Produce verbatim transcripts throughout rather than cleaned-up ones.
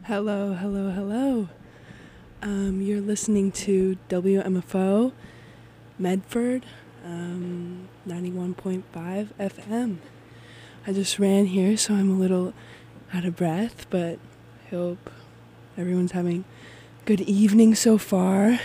Hello, hello, hello. Um, you're listening to W M F O Medford, um, ninety-one point five F M. I just ran here, so I'm a little out of breath, but I hope everyone's having a good evening so far.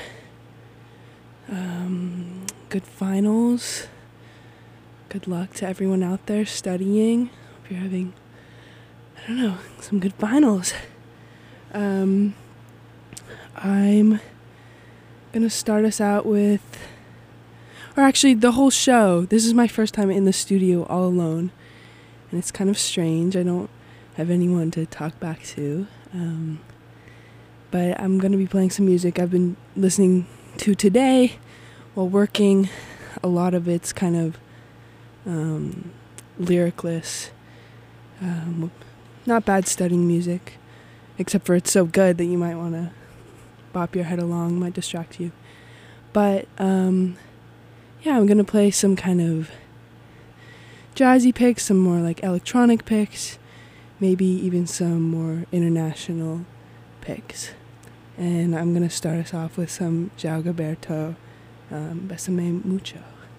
Um, good finals. Good luck to everyone out there studying. Hope you're having, I don't know, some good finals. Um, I'm gonna start us out with, or actually the whole show. This is my first time in the studio all alone, and it's kind of strange. I don't have anyone to talk back to, um, but I'm gonna be playing some music I've been listening to today while working. A lot of it's kind of um, lyricless, um, not bad studying music. Except for it's so good that you might want to bop your head along, might distract you. But, um, yeah, I'm going to play some kind of jazzy picks, some more like electronic picks, maybe even some more international picks. And I'm going to start us off with some João Gilberto, um, Bésame Mucho.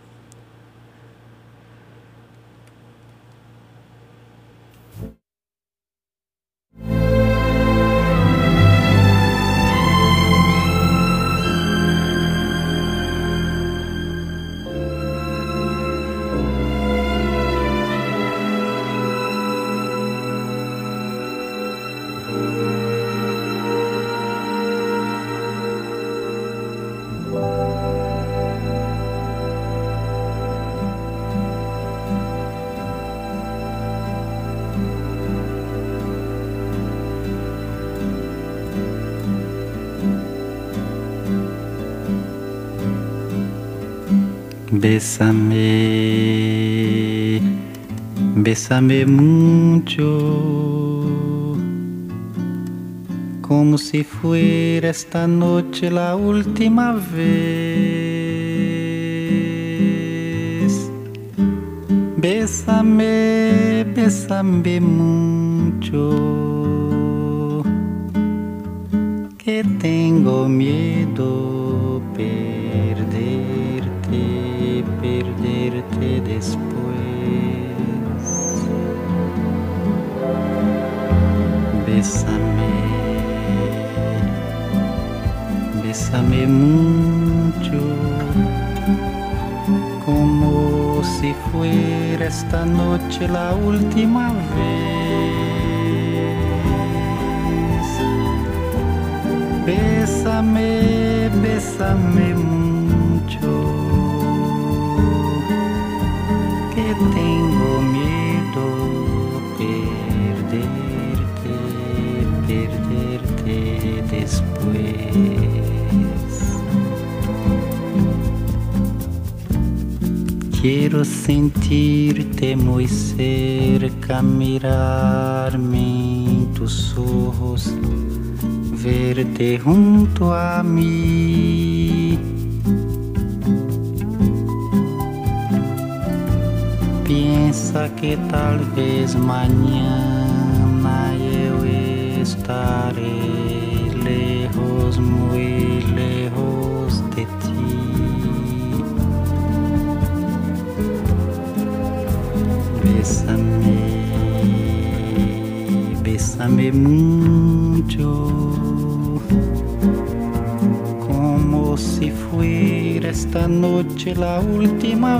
Bésame, bésame mucho, como si fuera esta noche la última vez. Bésame, bésame mucho, que tengo miedo perderte, perderte después. Bésame, bésame mucho, como si fuera esta noche la última vez. Bésame, bésame mucho, que tengo miedo perderte, perderte después. Quiero sentirte muy cerca, mirarme en tus ojos, verte junto a mí. Piensa que tal vez mañana yo estaré lejos, muy lejos de ti. Bésame, bésame mucho, como si fuera esta noche la última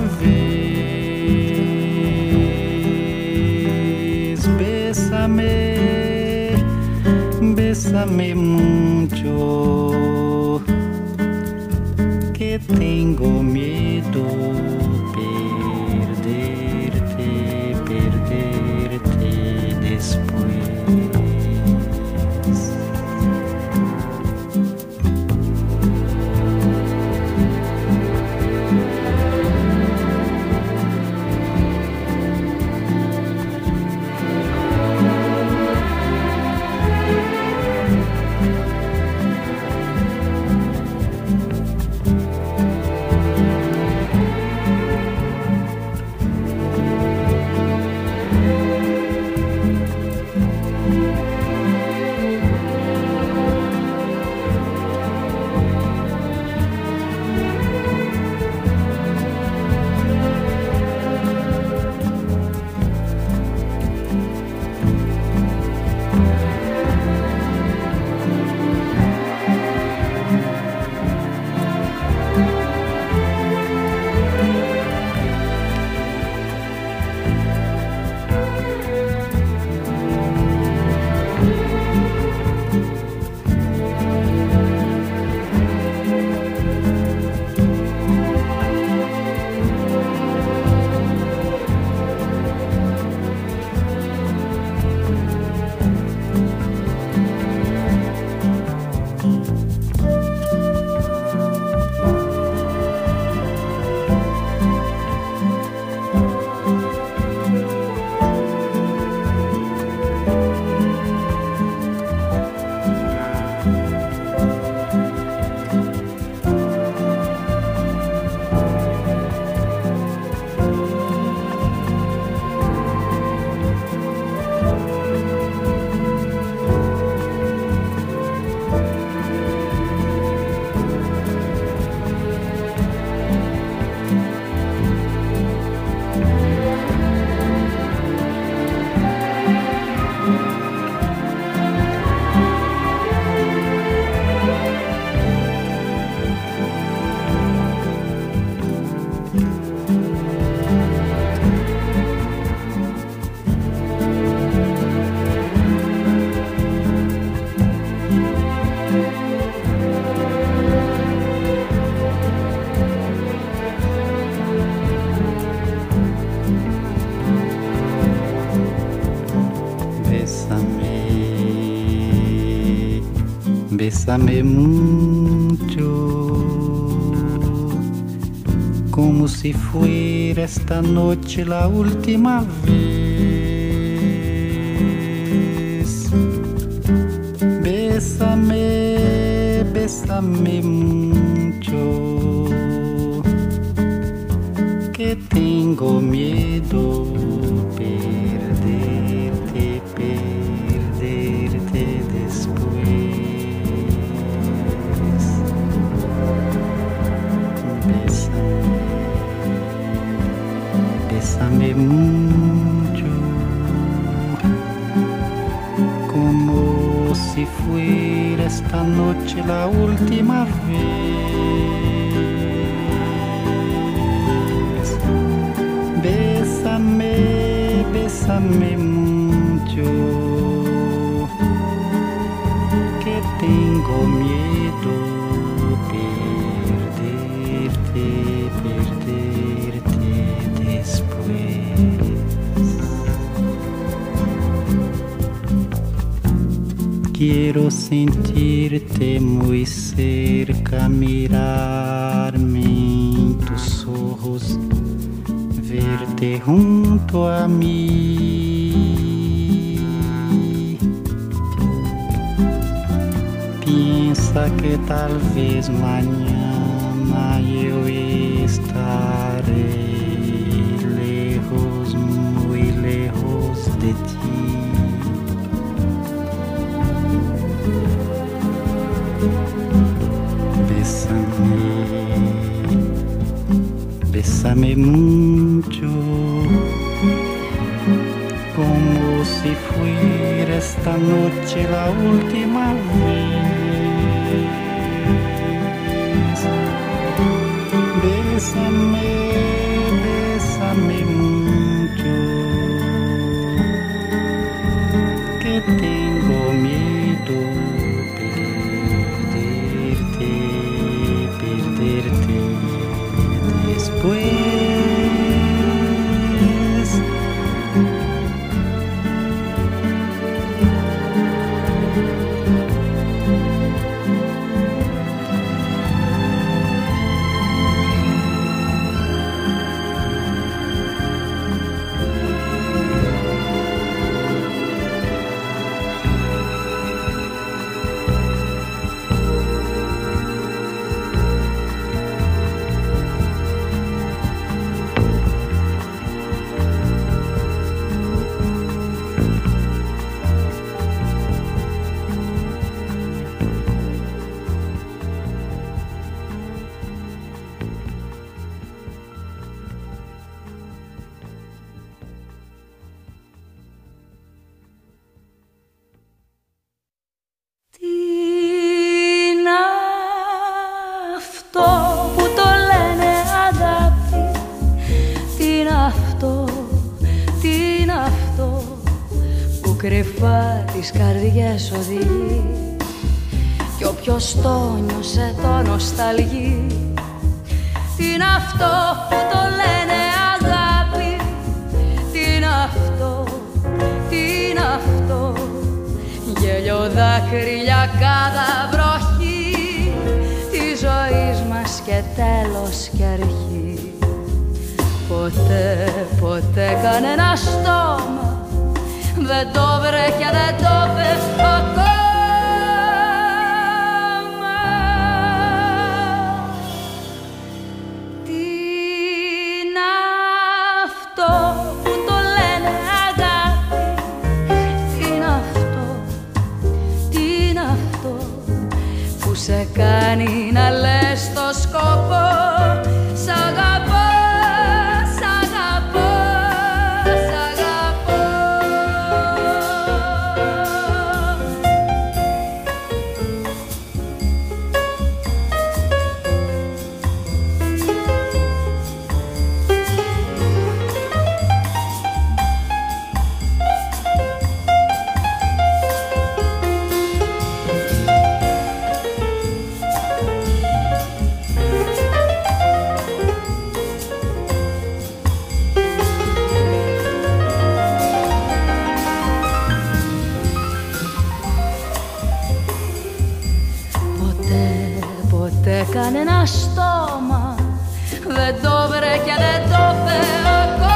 vez. Bésame, bésame mucho, que tengo miedo perderte, perderte después. Bésame mucho, como si fuera esta noche la última vez. Bésame, bésame mucho, que tengo miedo perderte, perderte después. Bésame, bésame mucho, como si fuera esta noche la última vez. Bésame, bésame mucho, que tengo miedo perderte, perderte después. Quiero sentirte muy cerca, mirarme en tus ojos, verte junto a mí. Piensa que tal vez mañana yo estaré lejos, muy lejos de ti. Bésame, bésame mucho, como si fuera esta noche la última vez. Bésame, bésame mucho, que tengo miedo perderte, perderte después. Κρυφά τις καρδιές οδηγεί κι όποιος το νιώσε το νοσταλγεί. Τι είναι αυτό που το λένε αγάπη, τι είναι αυτό, τι είναι αυτό, γέλιο δάκρυλιακάδα βροχή της ζωής μας και τέλος και αρχή. Ποτέ, ποτέ κανένα στόμα δεν το βρε και δεν το βρε ακόμα. Τι είναι αυτό που το λένε αγάπη, τι είναι αυτό, τι είναι αυτό που σε κάνει να λες το σκοπό σ' αγαπώ. κανένα στόμα δεν το βρε και δεν το φε ακόμα.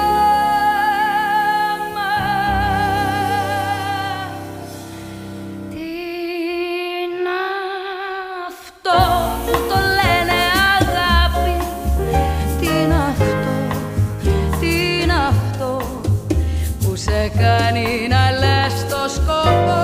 Τι είναι αυτό που το λένε αγάπη, τι είναι αυτό, τι είναι αυτό που σε κάνει να λες το σκοπό.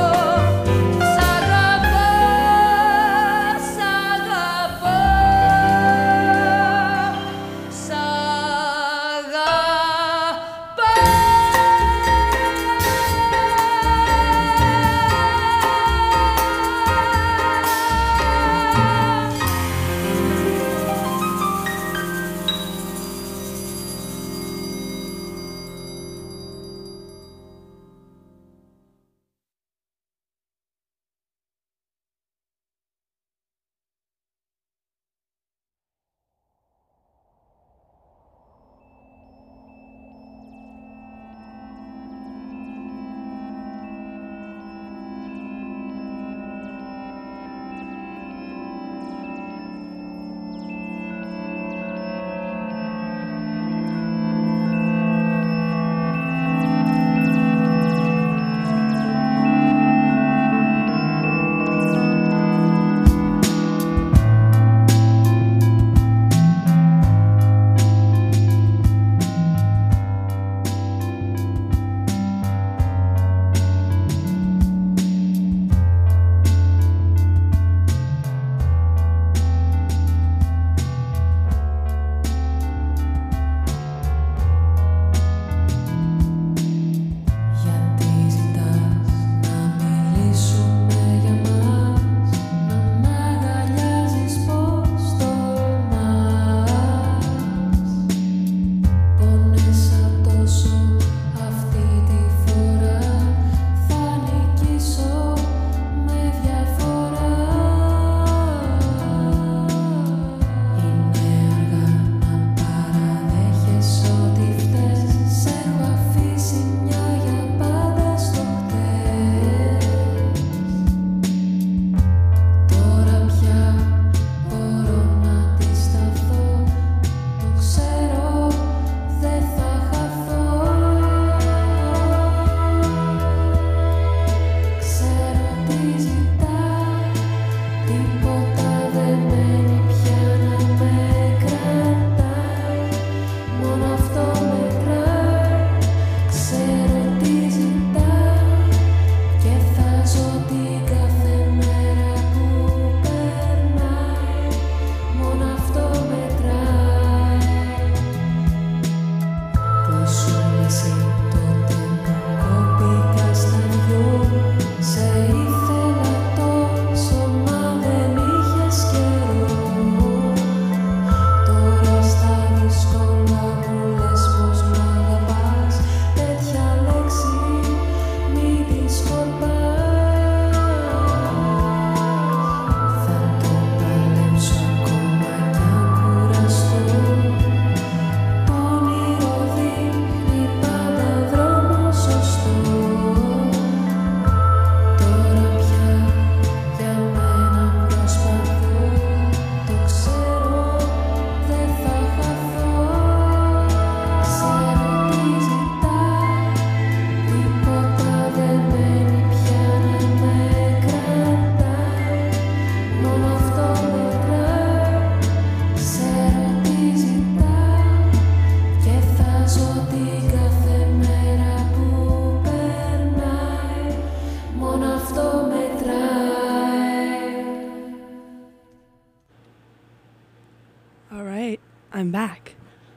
I'm back.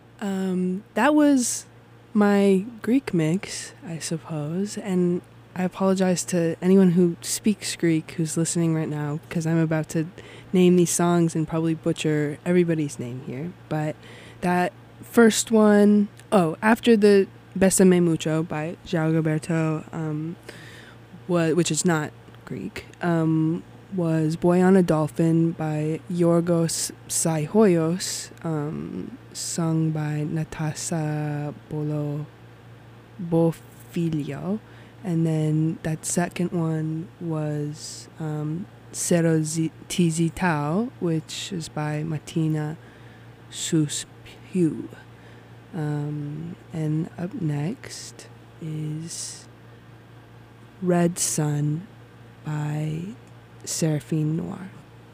Um, that was my Greek mix, I suppose, and I apologize to anyone who speaks Greek who's listening right now, because I'm about to name these songs and probably butcher everybody's name here. But that first one, oh, after the Bésame Mucho by João Gilberto, um, was, which is not Greek, um, was Boy on a Dolphin by Yorgos Saihoyos, um, sung by Natasa Bolo Bofilio. And then that second one was um, Zero Tizi Tao, which is by Martina Susphew. Um, and up next is Red Sun by Seraphine Noir.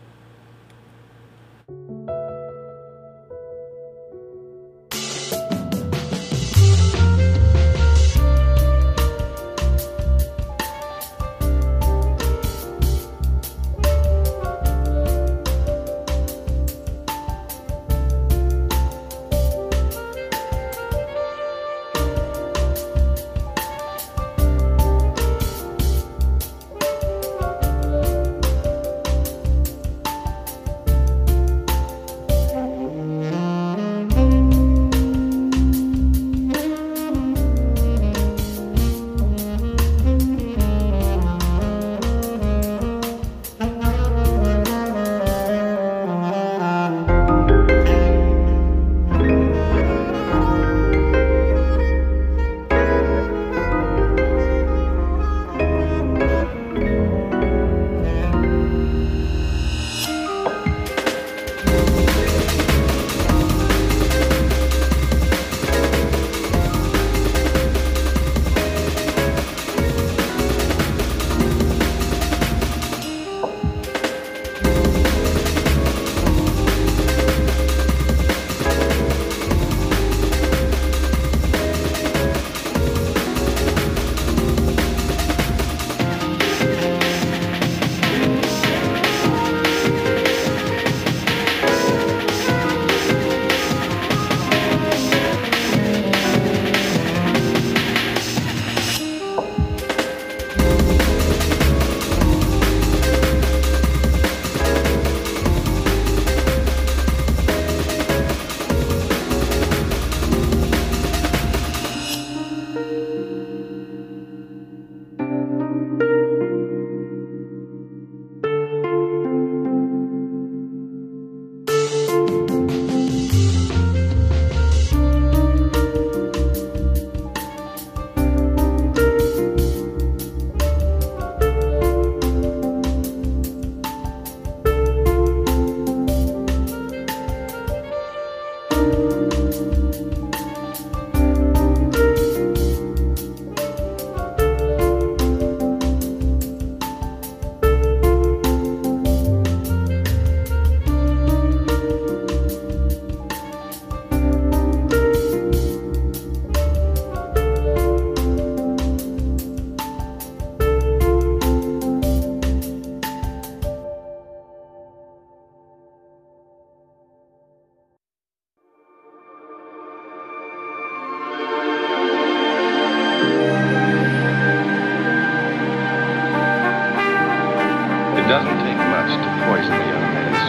It doesn't take much to poison a young man's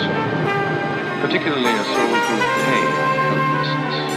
soul, particularly a soul full of pain and helplessness.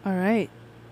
All right.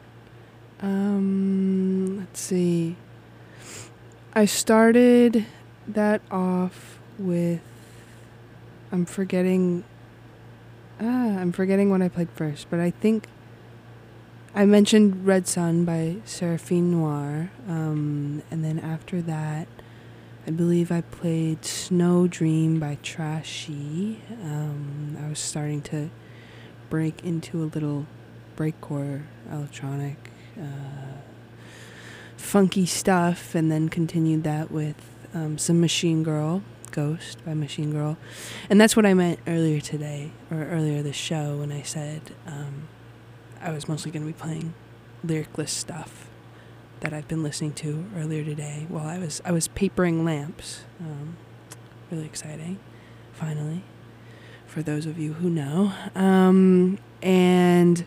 Um, let's see. I started that off with. I'm forgetting. Ah, I'm forgetting what I played first, but I think I mentioned Red Sun by Seraphine Noir, um, and then after that, I believe I played Snow Dream by Trashy. Um, I was starting to break into a little breakcore electronic uh, funky stuff, and then continued that with um, some Machine Girl, Ghost by Machine Girl. And that's what I meant earlier today, or earlier this show, when I said um, I was mostly going to be playing lyricless stuff that I've been listening to earlier today while I was I was papering lamps. Um, really exciting, finally, for those of you who know. Um, and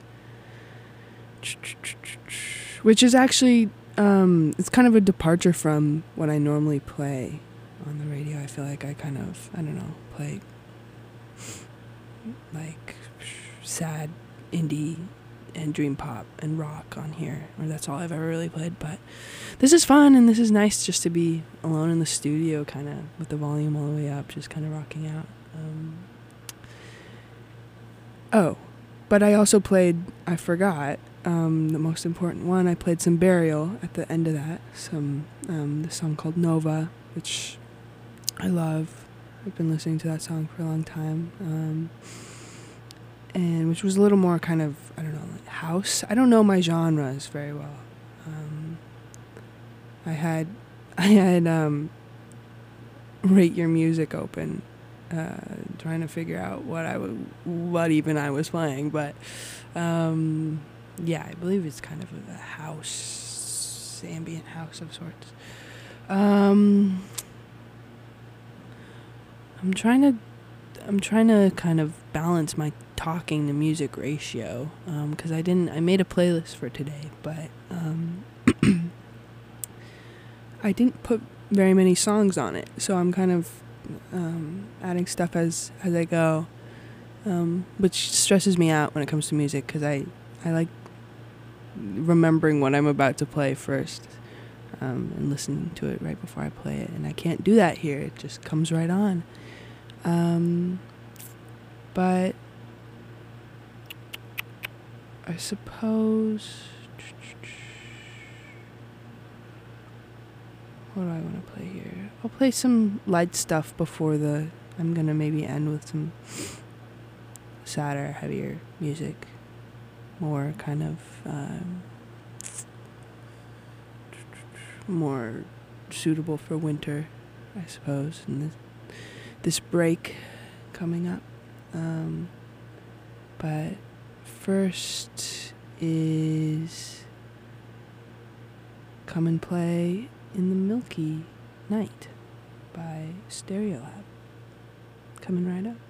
which is actually um, it's kind of a departure from what I normally play on the radio. I feel like I kind of I don't know play like sad indie and dream pop and rock on here, or that's all I've ever really played. But this is fun, and this is nice just to be alone in the studio, kind of with the volume all the way up, just kind of rocking out. Um, oh, but I also played, I forgot, um, the most important one. I played some Burial at the end of that, some um, the song called Nova, which I love. I've been listening to that song for a long time. Um, and which was a little more kind of, I don't know, like house. I don't know my genres very well. Um, I had, I had um, Rate Your Music open, uh, trying to figure out what I w- what even I was playing, but um, yeah, I believe it's kind of a house, ambient house of sorts. Um, I'm trying to. I'm trying to kind of balance my talking to music ratio, because um, I didn't. I made a playlist for today, but um, I didn't put very many songs on it, so I'm kind of um, adding stuff as as I go, um, which stresses me out when it comes to music, because I I like remembering what I'm about to play first, um, and listening to it right before I play it, and I can't do that here. It just comes right on. Um, but I suppose, what do I want to play here? I'll play some light stuff before the, I'm going to maybe end with some sadder, heavier music, more kind of, um, more suitable for winter, I suppose, and this, this break coming up. Um, but first is Come and Play in the Milky Night by Stereolab. Coming right up.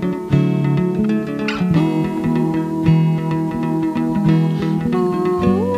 Ooh.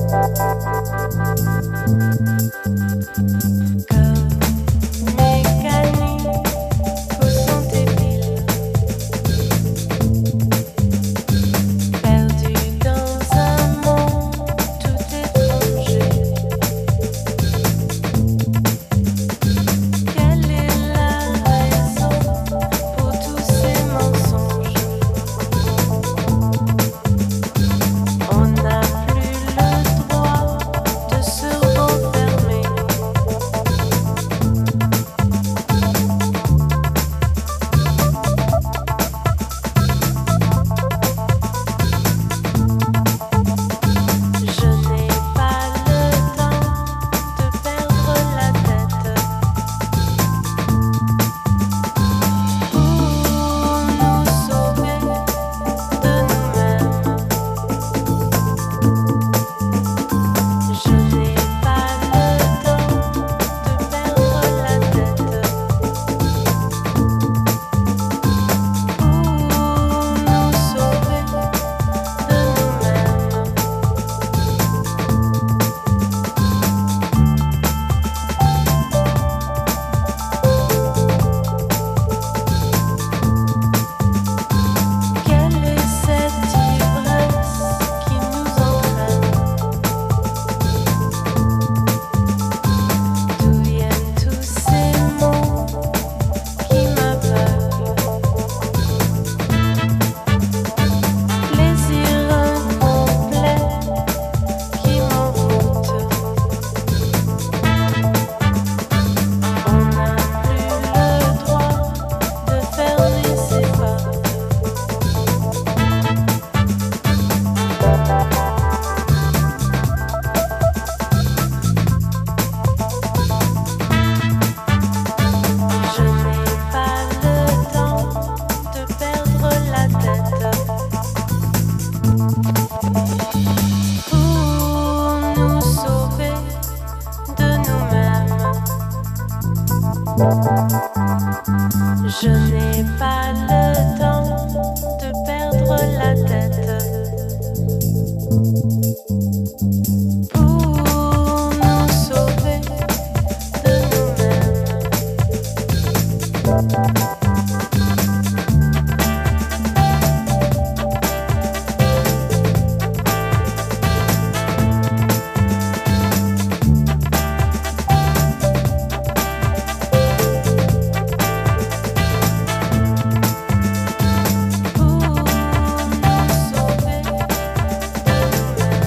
Je n'ai pas le temps de perdre la tête pour nous sauver de nous-mêmes. Pour nous sauver de nous-mêmes.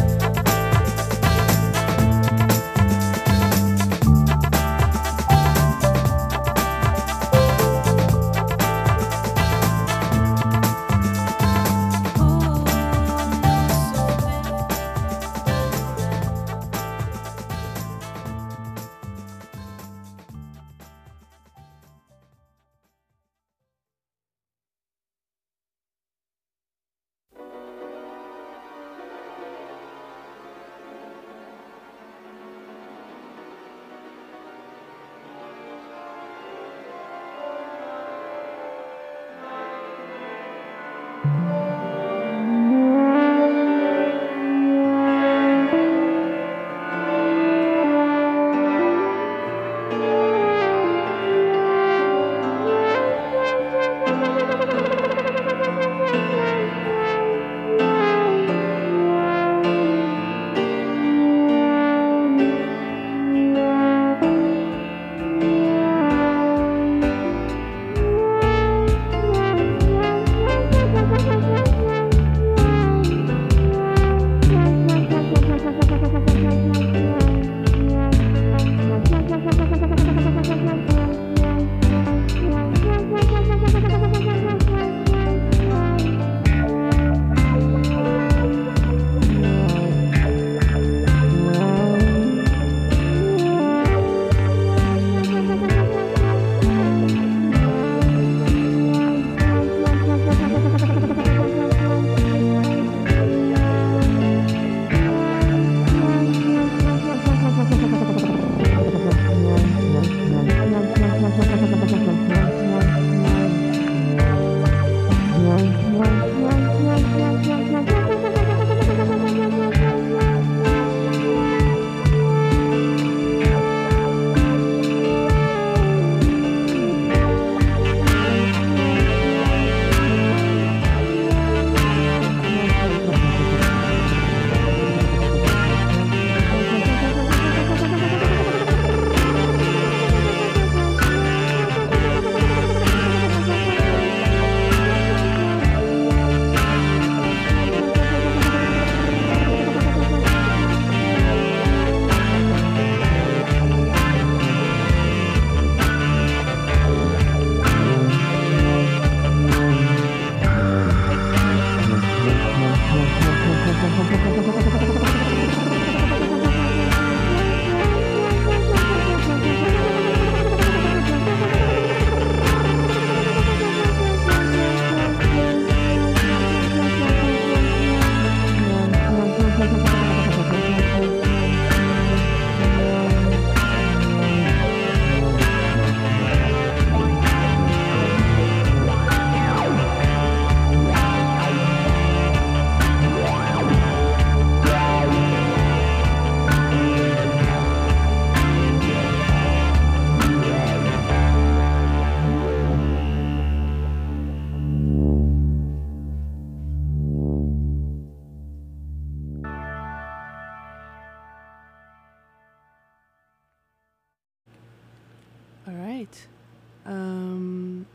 All right. Um,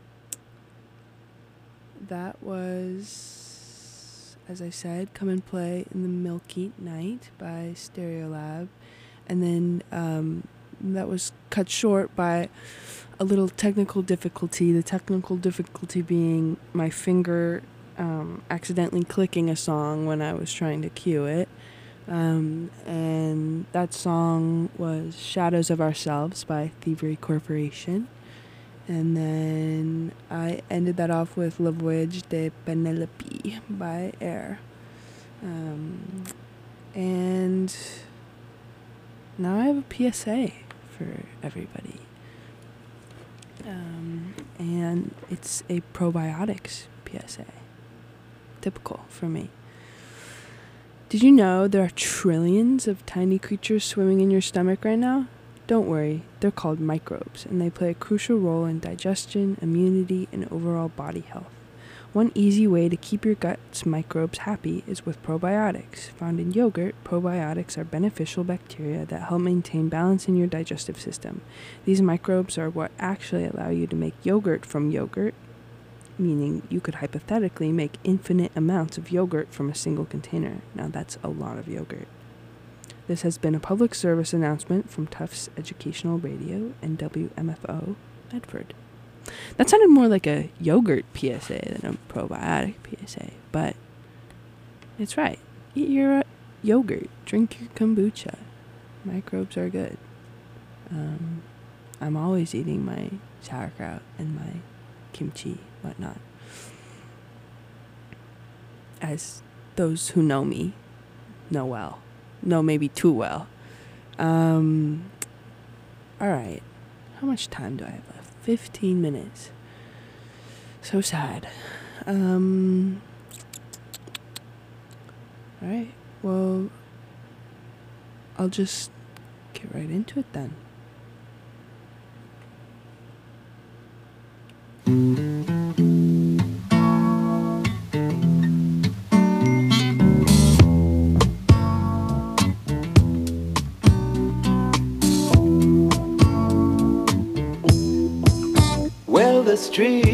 that was, as I said, Come and Play in the Milky Night by Stereolab. And then um, that was cut short by a little technical difficulty. The technical difficulty being my finger um, accidentally clicking a song when I was trying to cue it. Um, and that song was Shadows of Ourselves by Thievery Corporation. And then I ended that off with La Voyage de Penelope by Air. Um, and now I have a P S A for everybody. Um, and it's a probiotics P S A. Typical for me. Did you know there are trillions of tiny creatures swimming in your stomach right now? Don't worry, they're called microbes, and they play a crucial role in digestion, immunity, and overall body health. One easy way to keep your gut's microbes happy is with probiotics. Found in yogurt, probiotics are beneficial bacteria that help maintain balance in your digestive system. These microbes are what actually allow you to make yogurt from yogurt, meaning you could hypothetically make infinite amounts of yogurt from a single container. Now that's a lot of yogurt. This has been a public service announcement from Tufts Educational Radio and W M F O Medford. That sounded more like a yogurt P S A than a probiotic P S A, but it's right. Eat your uh, yogurt. Drink your kombucha. Microbes are good. Um, I'm always eating my sauerkraut and my kimchi, whatnot. As those who know me know well. Know maybe too well. Um, alright. How much time do I have left? fifteen minutes. So sad. Um, alright. Well, I'll just get right into it then. Well, the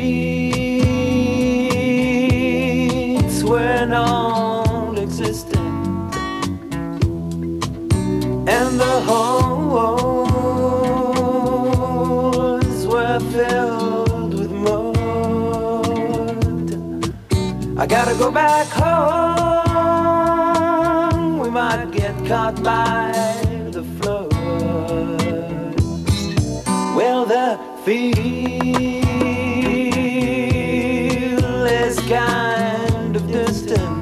streets were non-existent, and the halls were filled with mud. I gotta go back home, we might get caught by the flood. Well, the field is kind of distant,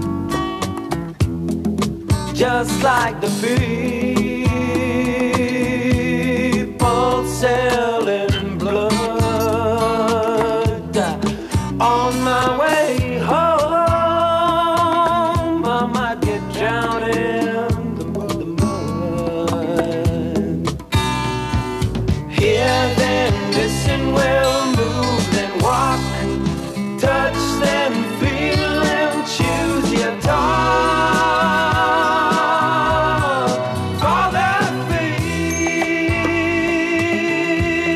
just like the people selling blood. On my way home, I might get drowned in the mud. Here then, listen, we'll move, then walk, touch them, feel them, choose your talk. For the field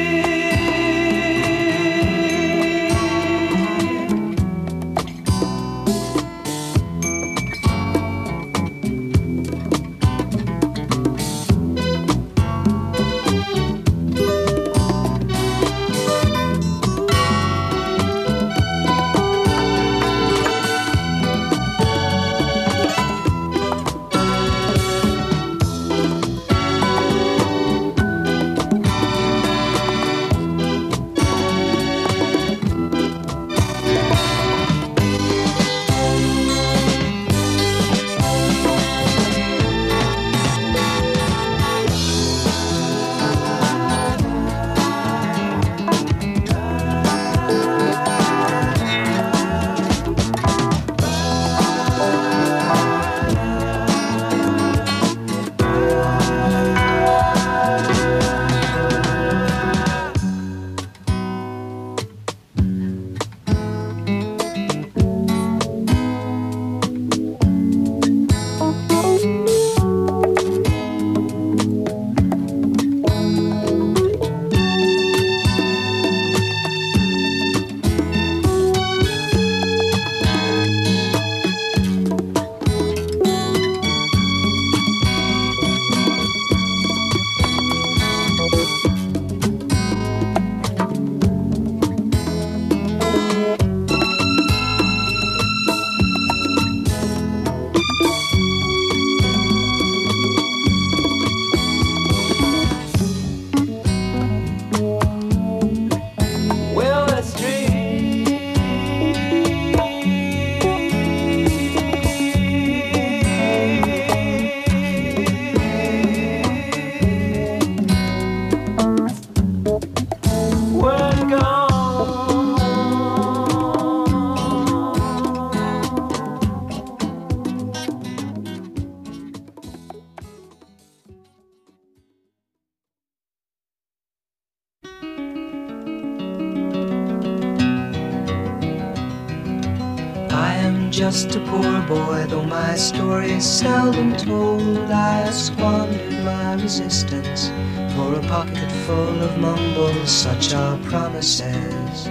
just a poor boy, though my story is seldom told. I squandered my resistance for a pocket full of mumbles, such are promises.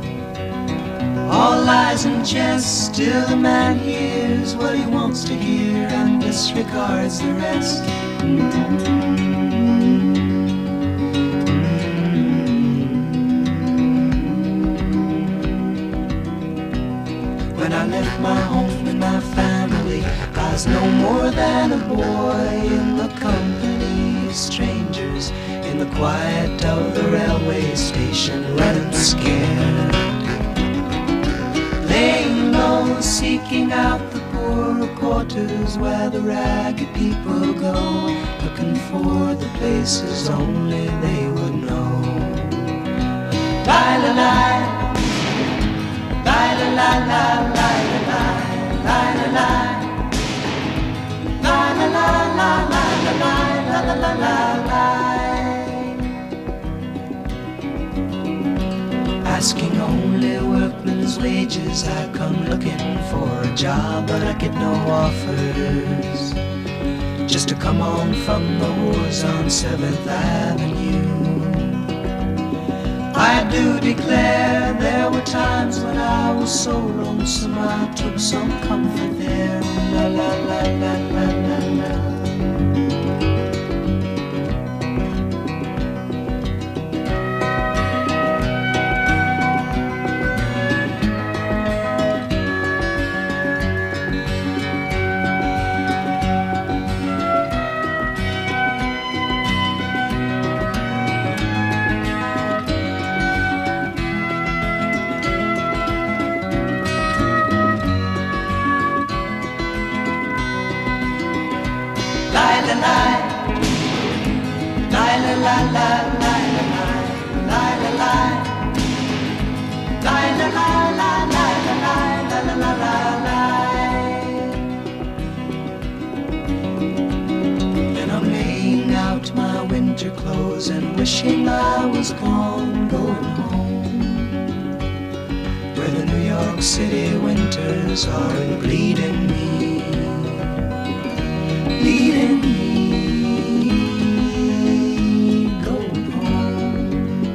All lies and jest, still a man hears what he wants to hear and disregards the rest. When I left my home and my family, I was no more than a boy in the company of strangers, in the quiet of the railway station, running scared, laying low, seeking out the poorer quarters where the ragged people go, looking for the places only they would know. Lie-la-lie, lie-la-lie-lie, lie-la-lie, lie-la-lie, lie-la-lie, lie-la-lie. Asking only workmen's wages, I come looking for a job, but I get no offers. Just to come on from the wars on seventh Avenue. I do declare there were times when I was so lonesome I took some comfort there. La la la la la la la. And wishing I was gone, going home, where the New York City winters are bleeding me, bleeding me, going home.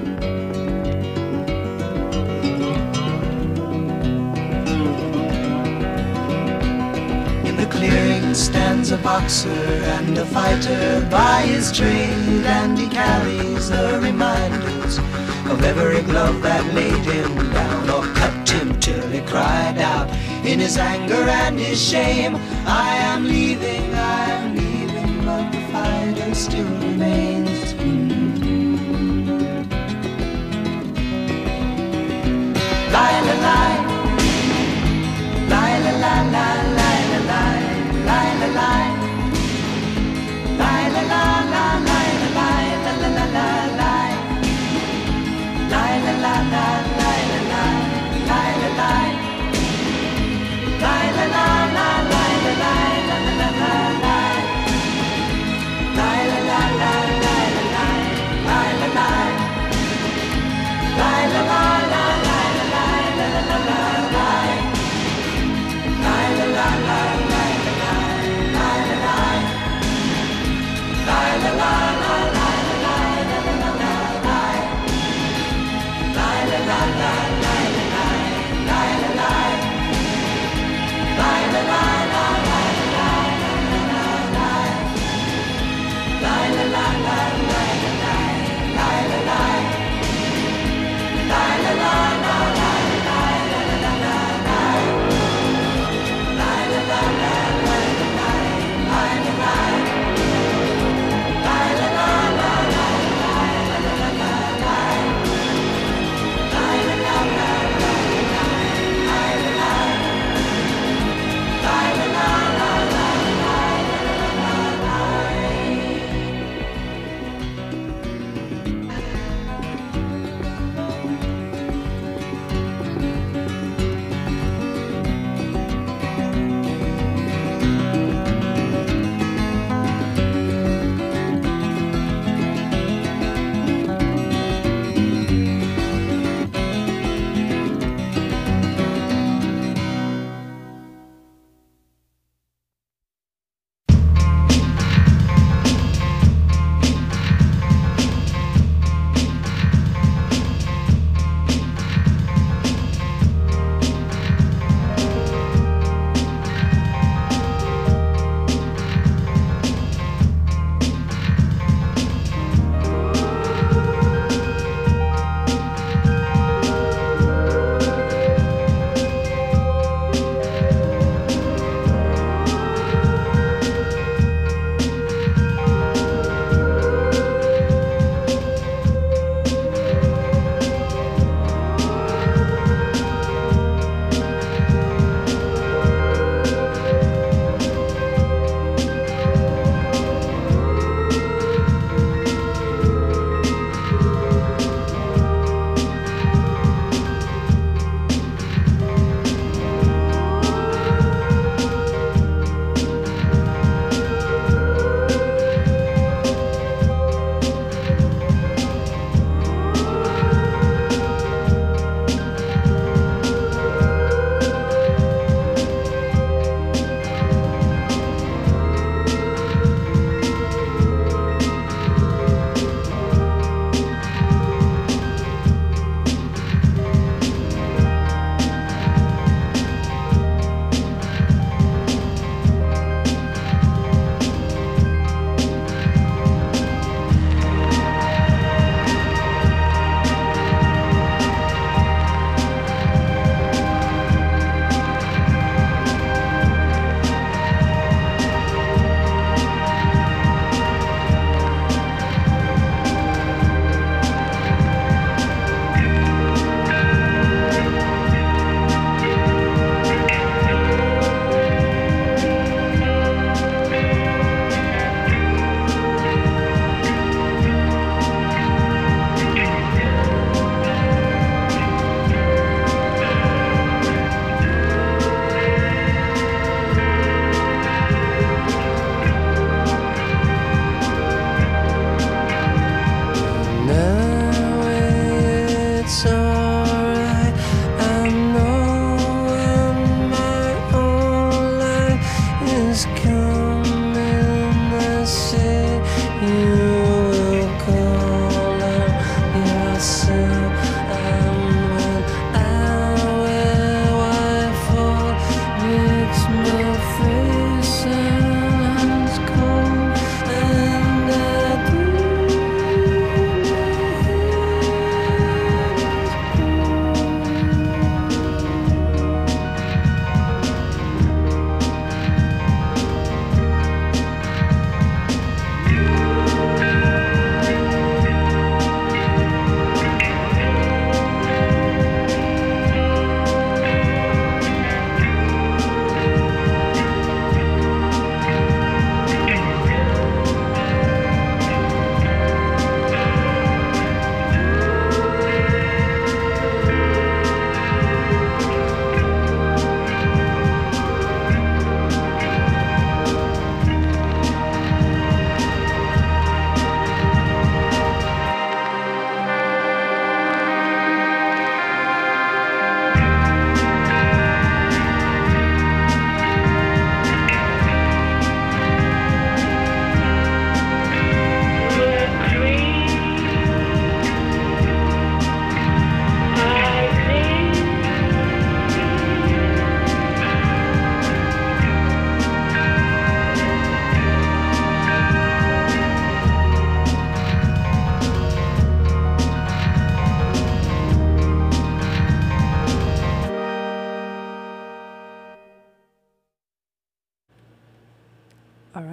In the clearing stands a boxer and a fighter by his trade, and he carries the reminders of every glove that laid him down or cut him till he cried out in his anger and his shame, I am leaving, I am leaving, but the fighter still remains. Mm-hmm. Lie, lie, lie, lie, lie, lie, lie, lie, lie, lie, lie, lie. La la la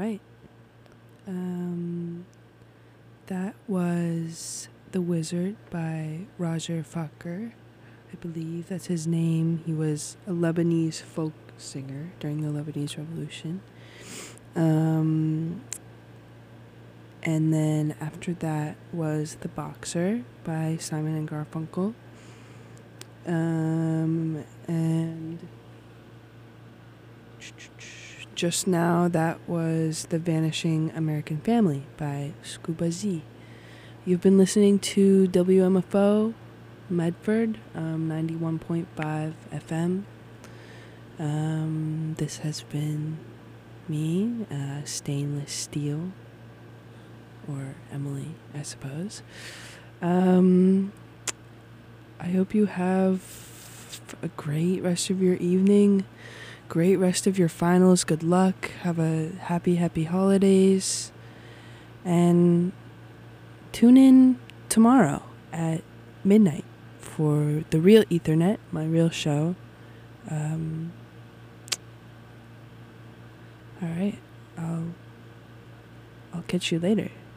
right. Um, that was The Wizard by Roger Fakir. I believe that's his name. He was a Lebanese folk singer during the Lebanese Revolution. Um, and then after that was The Boxer by Simon and Garfunkel. Um, and just now that was The Vanishing American Family by Scuba Z. You've been listening to W M F O Medford, um, ninety-one point five F M. Um, this has been me, uh, Stainless Steel, or Emily, I suppose. Um, I hope you have a great rest of your evening, great rest of your finals, good luck, have a happy, happy holidays, and tune in tomorrow at midnight for The Real Ethernet, my real show. Um, all right, I'll I'll catch you later.